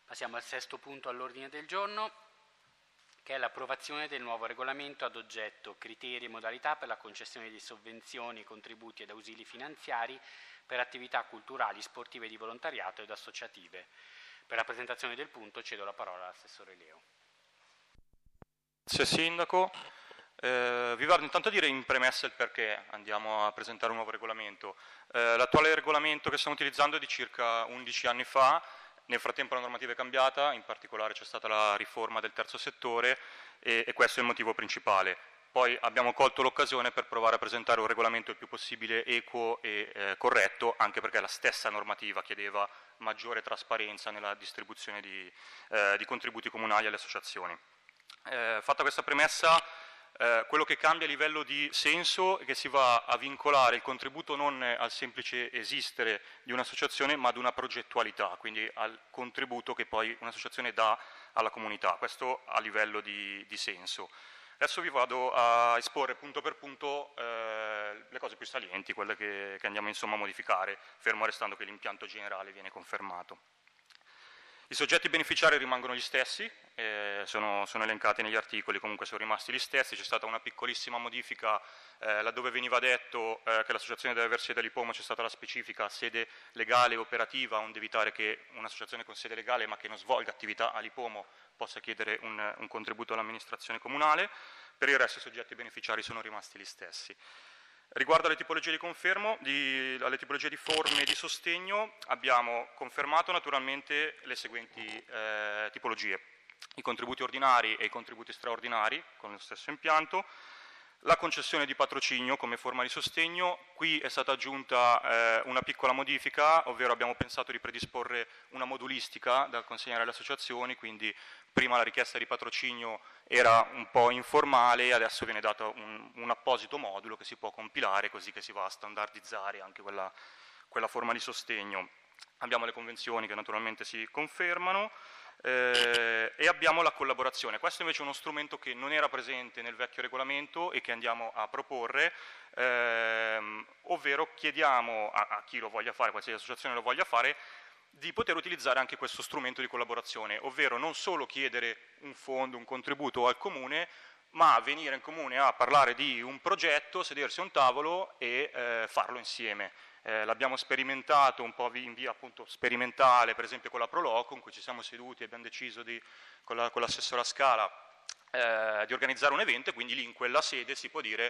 Passiamo al sesto punto all'ordine del giorno, che è l'approvazione del nuovo regolamento ad oggetto criteri e modalità per la concessione di sovvenzioni, contributi ed ausili finanziari per attività culturali, sportive di volontariato ed associative. Per la presentazione del punto cedo la parola all'assessore Leo. Grazie Sindaco. Vi vado intanto a dire in premessa il perché andiamo a presentare un nuovo regolamento. L'attuale regolamento che stiamo utilizzando è di circa 11 anni fa. Nel frattempo la normativa è cambiata, in particolare c'è stata la riforma del terzo settore e questo è il motivo principale. Poi abbiamo colto l'occasione per provare a presentare un regolamento il più possibile equo e corretto, anche perché la stessa normativa chiedeva maggiore trasparenza nella distribuzione di contributi comunali alle associazioni. Fatta questa premessa, quello che cambia a livello di senso è che si va a vincolare il contributo non al semplice esistere di un'associazione, ma ad una progettualità, quindi al contributo che poi un'associazione dà alla comunità. Questo a livello di senso. Adesso vi vado a esporre punto per punto le cose più salienti, quelle che andiamo insomma a modificare, fermo restando che l'impianto generale viene confermato. I soggetti beneficiari rimangono gli stessi, sono elencati negli articoli, comunque sono rimasti gli stessi. C'è stata una piccolissima modifica laddove veniva detto che l'associazione deve avere sede all'Ipomo, c'è stata la specifica sede legale e operativa, onde evitare che un'associazione con sede legale ma che non svolga attività all'Ipomo possa chiedere un contributo all'amministrazione comunale. Per il resto i soggetti beneficiari sono rimasti gli stessi. Riguardo alle tipologie di confermo, alle tipologie di forme di sostegno, abbiamo confermato naturalmente le seguenti tipologie: i contributi ordinari e i contributi straordinari con lo stesso impianto, la concessione di patrocinio come forma di sostegno. Qui è stata aggiunta una piccola modifica, ovvero abbiamo pensato di predisporre una modulistica da consegnare alle associazioni, quindi prima la richiesta di patrocinio era un po' informale, adesso viene dato un apposito modulo che si può compilare, così che si va a standardizzare anche quella forma di sostegno. Abbiamo le convenzioni che naturalmente si confermano e abbiamo la collaborazione. Questo invece è uno strumento che non era presente nel vecchio regolamento e che andiamo a proporre, ovvero chiediamo a chi lo voglia fare, qualsiasi associazione lo voglia fare, di poter utilizzare anche questo strumento di collaborazione, ovvero non solo chiedere un fondo, un contributo al comune, ma venire in comune a parlare di un progetto, sedersi a un tavolo e farlo insieme. L'abbiamo sperimentato un po' in via appunto sperimentale, per esempio con la Proloco, in cui ci siamo seduti e abbiamo deciso con l'assessora Scala di organizzare un evento, e quindi lì in quella sede si può dire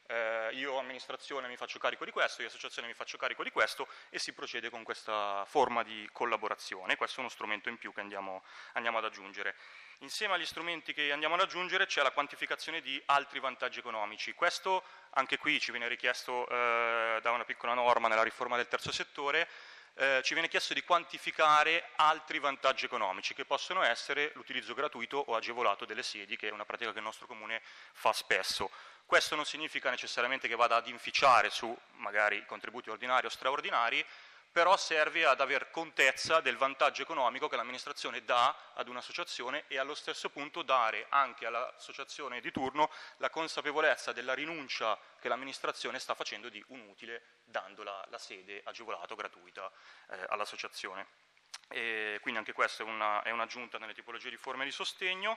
io amministrazione mi faccio carico di questo, io associazione mi faccio carico di questo, e si procede con questa forma di collaborazione. Questo è uno strumento in più che andiamo ad aggiungere. Insieme agli strumenti che andiamo ad aggiungere c'è la quantificazione di altri vantaggi economici. Questo anche qui ci viene richiesto da una piccola norma nella riforma del terzo settore. Ci viene chiesto di quantificare altri vantaggi economici, che possono essere l'utilizzo gratuito o agevolato delle sedi, che è una pratica che il nostro comune fa spesso. Questo non significa necessariamente che vada ad inficiare su magari contributi ordinari o straordinari, però serve ad aver contezza del vantaggio economico che l'amministrazione dà ad un'associazione e allo stesso punto dare anche all'associazione di turno la consapevolezza della rinuncia che l'amministrazione sta facendo di un utile dando la sede agevolata o gratuita all'associazione. Quindi anche questa è un'aggiunta nelle tipologie di forme di sostegno.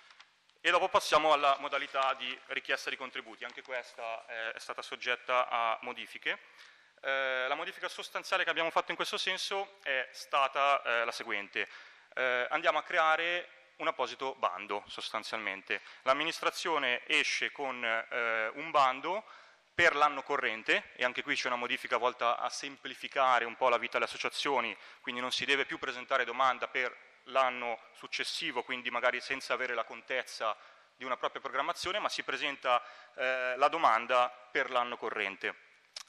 E dopo passiamo alla modalità di richiesta di contributi. Anche questa è stata soggetta a modifiche. La modifica sostanziale che abbiamo fatto in questo senso è stata la seguente. Andiamo a creare un apposito bando sostanzialmente. L'amministrazione esce con un bando per l'anno corrente, e anche qui c'è una modifica volta a semplificare un po' la vita alle associazioni, quindi non si deve più presentare domanda per l'anno successivo, quindi magari senza avere la contezza di una propria programmazione, ma si presenta la domanda per l'anno corrente.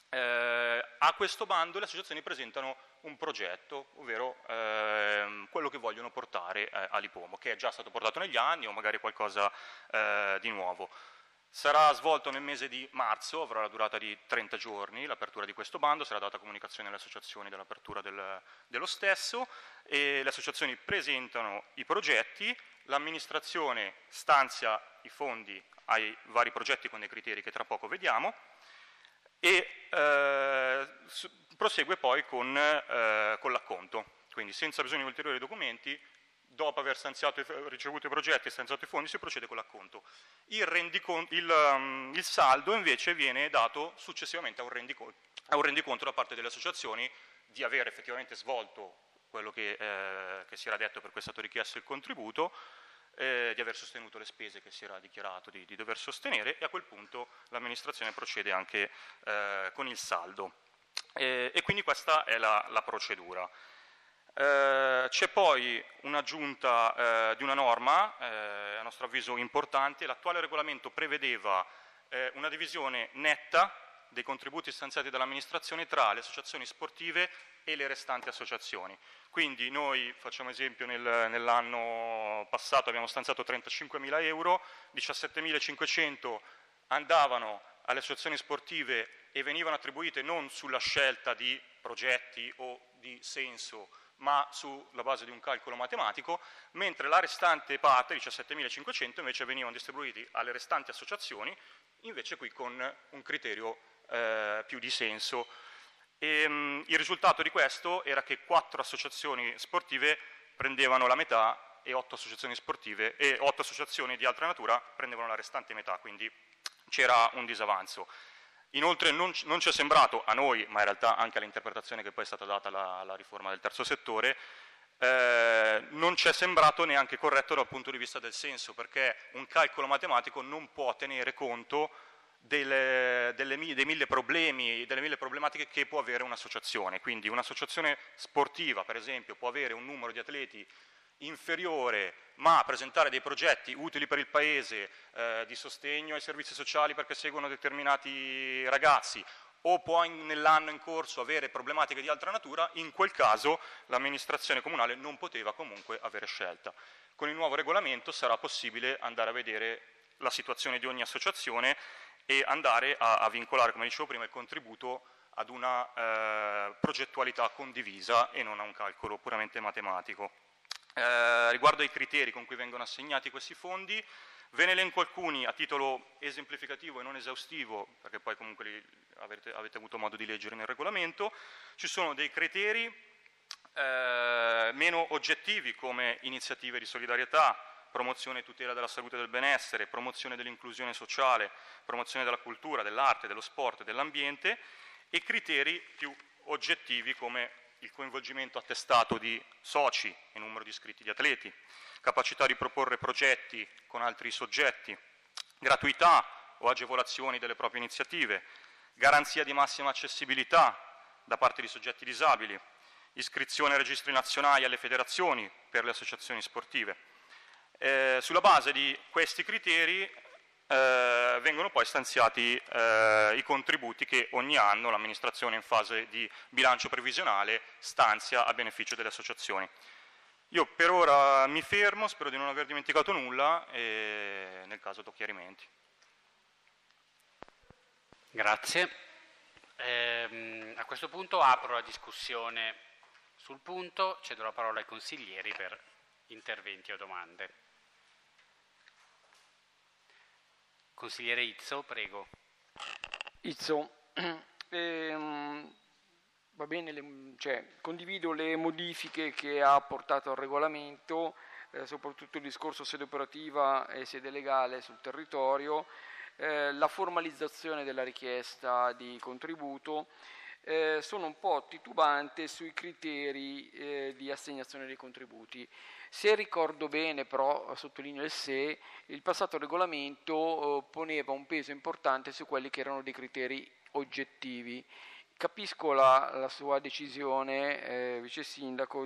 A questo bando le associazioni presentano un progetto, ovvero quello che vogliono portare all'Ipomo, che è già stato portato negli anni o magari qualcosa di nuovo. Sarà svolto nel mese di marzo, avrà la durata di 30 giorni l'apertura di questo bando, sarà data comunicazione alle associazioni dell'apertura dello stesso, e le associazioni presentano i progetti, l'amministrazione stanzia i fondi ai vari progetti con dei criteri che tra poco vediamo, e prosegue poi con l'acconto. Quindi senza bisogno di ulteriori documenti dopo aver ricevuto i progetti e stanziato i fondi, si procede con l'acconto. Il saldo invece viene dato successivamente a un rendiconto da parte delle associazioni di aver effettivamente svolto quello che si era detto per cui è stato richiesto il contributo, di aver sostenuto le spese che si era dichiarato di dover sostenere, e a quel punto l'amministrazione procede anche con il saldo. E quindi questa è la procedura. C'è poi un'aggiunta di una norma, a nostro avviso importante. L'attuale regolamento prevedeva una divisione netta dei contributi stanziati dall'amministrazione tra le associazioni sportive e le restanti associazioni. Quindi noi, facciamo esempio, nell'anno passato abbiamo stanziato 35.000 euro, 17.500 andavano alle associazioni sportive e venivano attribuite non sulla scelta di progetti o di senso, ma sulla base di un calcolo matematico, mentre la restante parte, 17.500, invece venivano distribuiti alle restanti associazioni, invece qui con un criterio più di senso. Il risultato di questo era che 4 associazioni sportive prendevano la metà e 8 associazioni sportive e 8 associazioni di altra natura prendevano la restante metà, quindi c'era un disavanzo. Inoltre non ci è sembrato, a noi, ma in realtà anche all'interpretazione che poi è stata data alla riforma del terzo settore, non ci è sembrato neanche corretto dal punto di vista del senso, perché un calcolo matematico non può tenere conto dei 1000 problemi, delle 1000 problematiche che può avere un'associazione. Quindi un'associazione sportiva, per esempio, può avere un numero di atleti inferiore, ma presentare dei progetti utili per il Paese, di sostegno ai servizi sociali perché seguono determinati ragazzi, o può nell'anno in corso avere problematiche di altra natura. In quel caso l'amministrazione comunale non poteva comunque avere scelta. Con il nuovo regolamento sarà possibile andare a vedere la situazione di ogni associazione e andare a vincolare, come dicevo prima, il contributo ad una progettualità condivisa e non a un calcolo puramente matematico. Riguardo ai criteri con cui vengono assegnati questi fondi, ve ne elenco alcuni a titolo esemplificativo e non esaustivo, perché poi comunque li avete avuto modo di leggere nel regolamento. Ci sono dei criteri meno oggettivi, come iniziative di solidarietà, promozione e tutela della salute e del benessere, promozione dell'inclusione sociale, promozione della cultura, dell'arte, dello sport e dell'ambiente, e criteri più oggettivi come il coinvolgimento attestato di soci e numero di iscritti di atleti, capacità di proporre progetti con altri soggetti, gratuità o agevolazioni delle proprie iniziative, garanzia di massima accessibilità da parte di soggetti disabili, iscrizione ai registri nazionali e alle federazioni per le associazioni sportive. Sulla base di questi criteri vengono poi stanziati i contributi che ogni anno l'amministrazione in fase di bilancio previsionale stanzia a beneficio delle associazioni. Io per ora mi fermo, spero di non aver dimenticato nulla e nel caso do chiarimenti. Grazie. A questo punto apro la discussione sul punto, cedo la parola ai consiglieri per interventi o domande. Consigliere Izzo, prego. Izzo, va bene, condivido le modifiche che ha apportato al regolamento, soprattutto il discorso sede operativa e sede legale sul territorio, la formalizzazione della richiesta di contributo. Sono un po' titubante sui criteri di assegnazione dei contributi. Se ricordo bene, però sottolineo il se, il passato regolamento poneva un peso importante su quelli che erano dei criteri oggettivi. Capisco la sua decisione, vice sindaco,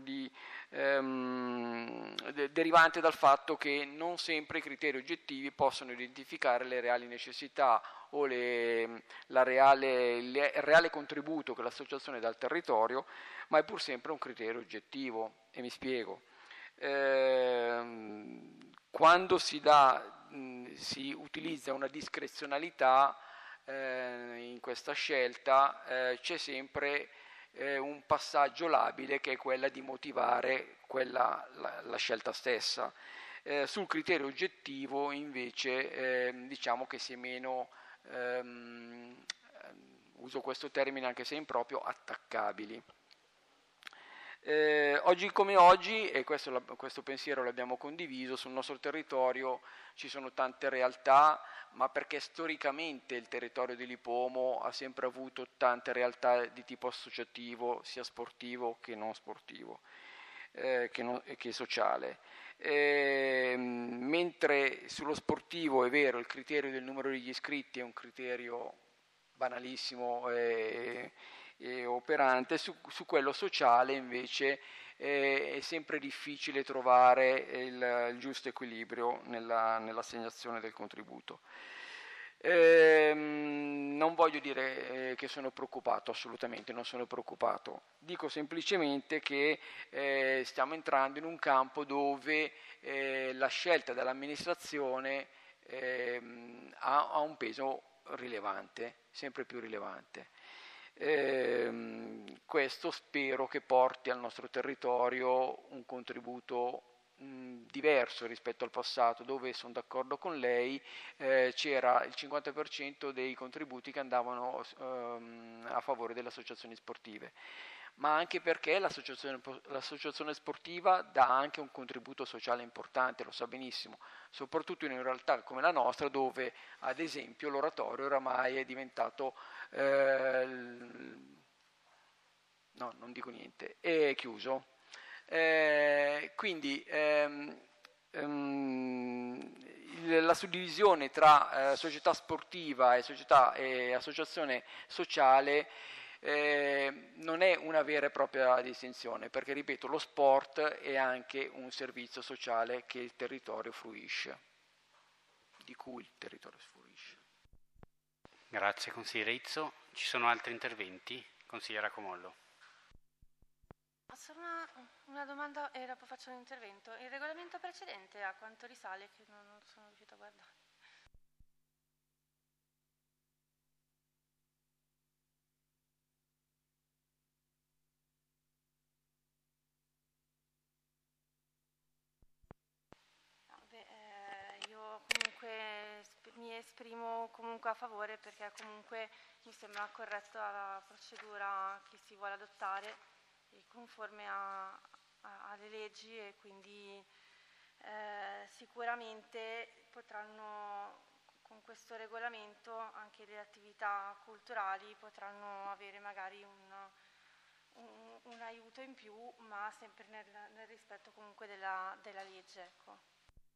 derivante dal fatto che non sempre i criteri oggettivi possono identificare le reali necessità o il reale contributo che l'associazione dà al territorio, ma è pur sempre un criterio oggettivo, e mi spiego. Quando si utilizza una discrezionalità in questa scelta, c'è sempre un passaggio labile, che è quella di motivare la scelta stessa. Sul criterio oggettivo invece diciamo che si è meno, uso questo termine anche se improprio, attaccabili. Oggi come oggi, e questo pensiero l'abbiamo condiviso, sul nostro territorio ci sono tante realtà, ma perché storicamente il territorio di Lipomo ha sempre avuto tante realtà di tipo associativo, sia sportivo che non sportivo, che sociale. Mentre sullo sportivo è vero, il criterio del numero degli iscritti è un criterio banalissimo e operante, su quello sociale invece è sempre difficile trovare il giusto equilibrio nell'assegnazione del contributo. Non voglio dire che sono preoccupato, assolutamente non sono preoccupato, dico semplicemente che stiamo entrando in un campo dove la scelta dell'amministrazione ha un peso rilevante, sempre più rilevante. Questo spero che porti al nostro territorio un contributo diverso rispetto al passato, dove sono d'accordo con lei, c'era il 50% dei contributi che andavano a favore delle associazioni sportive, ma anche perché l'associazione sportiva dà anche un contributo sociale importante, lo sa benissimo, soprattutto in una realtà come la nostra, dove ad esempio l'oratorio oramai è diventato no, non dico niente, è chiuso. Quindi la suddivisione tra società sportiva e associazione sociale non è una vera e propria distinzione, perché ripeto, lo sport è anche un servizio sociale che il territorio fruisce, di cui il territorio fruisce. Grazie consigliere Izzo. Ci sono altri interventi? Consigliera Comollo. Solo una domanda e dopo faccio un intervento. Il regolamento precedente a quanto risale che non sono riuscita a guardare? Io comunque mi esprimo comunque a favore, perché comunque mi sembra corretta la procedura che si vuole adottare, conforme alle leggi, e quindi sicuramente potranno, con questo regolamento, anche le attività culturali potranno avere magari un aiuto in più, ma sempre nel rispetto comunque della legge. Ecco.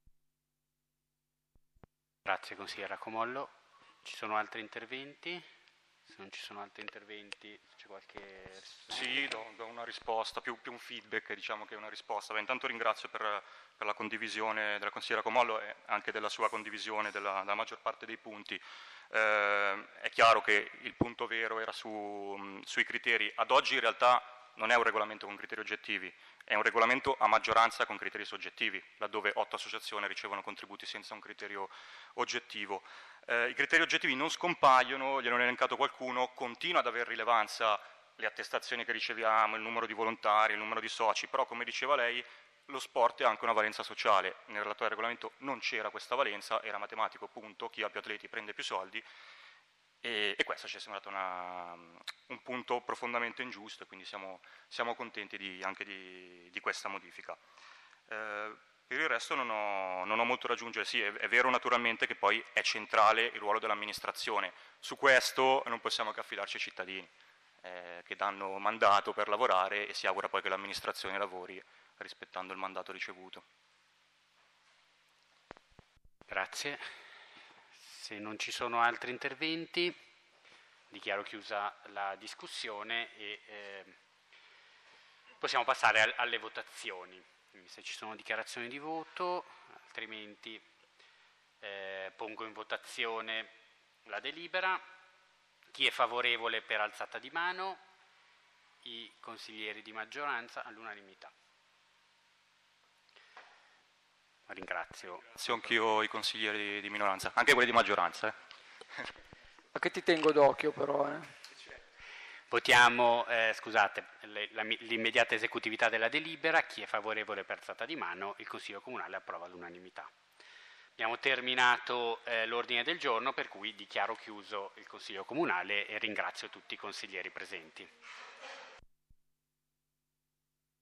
Grazie consigliera Comollo. Ci sono altri interventi? Se non ci sono altri interventi, c'è qualche risposta? Sì, do una risposta, più un feedback, diciamo, che una risposta. Intanto ringrazio per la condivisione della consigliera Comollo e anche della sua condivisione della maggior parte dei punti. È chiaro che il punto vero era sui criteri. Ad oggi in realtà non è un regolamento con criteri oggettivi, è un regolamento a maggioranza con criteri soggettivi, laddove 8 associazioni ricevono contributi senza un criterio oggettivo. I criteri oggettivi non scompaiono, gliel'ho elencato qualcuno, continua ad avere rilevanza le attestazioni che riceviamo, il numero di volontari, il numero di soci, però come diceva lei lo sport ha anche una valenza sociale. Nel relativo regolamento non c'era questa valenza, era matematico, punto, chi ha più atleti prende più soldi, e questo ci è sembrato un punto profondamente ingiusto, e quindi siamo contenti anche di questa modifica. Per il resto non ho molto da aggiungere. Sì, è vero naturalmente che poi è centrale il ruolo dell'amministrazione. Su questo non possiamo che affidarci ai cittadini, che danno mandato per lavorare, e si augura poi che l'amministrazione lavori rispettando il mandato ricevuto. Grazie. Se non ci sono altri interventi, dichiaro chiusa la discussione e possiamo passare alle votazioni. Quindi se ci sono dichiarazioni di voto, altrimenti pongo in votazione la delibera. Chi è favorevole per alzata di mano? I consiglieri di maggioranza all'unanimità. Ringrazio. Ringrazio anch'io i consiglieri di minoranza, anche quelli di maggioranza. Ma che ti tengo d'occhio però, Votiamo, scusate, l'immediata esecutività della delibera. Chi è favorevole per alzata di mano? Il Consiglio Comunale approva all'unanimità. Abbiamo terminato l'ordine del giorno, per cui dichiaro chiuso il Consiglio Comunale e ringrazio tutti i consiglieri presenti.